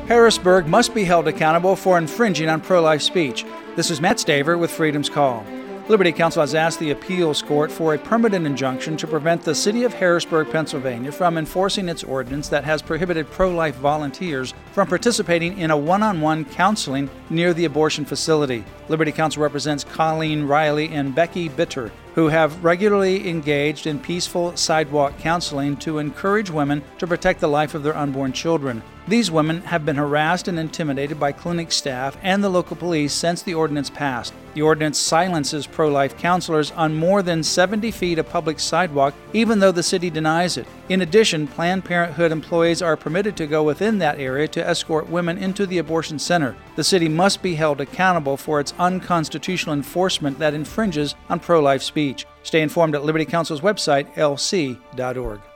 Harrisburg must be held accountable for infringing on pro-life speech. This is Matt Staver with Freedom's Call. Liberty Counsel has asked the appeals court for a permanent injunction to prevent the city of Harrisburg, Pennsylvania from enforcing its ordinance that has prohibited pro-life volunteers from participating in a one-on-one counseling near the abortion facility. Liberty Counsel represents Colleen Riley and Becky Bitter, who have regularly engaged in peaceful sidewalk counseling to encourage women to protect the life of their unborn children. These women have been harassed and intimidated by clinic staff and the local police since the ordinance passed. The ordinance silences pro-life counselors on more than 70 feet of public sidewalk, even though the city denies it. In addition, Planned Parenthood employees are permitted to go within that area to escort women into the abortion center. The city must be held accountable for its unconstitutional enforcement that infringes on pro-life speech. Stay informed at Liberty Counsel's website, lc.org.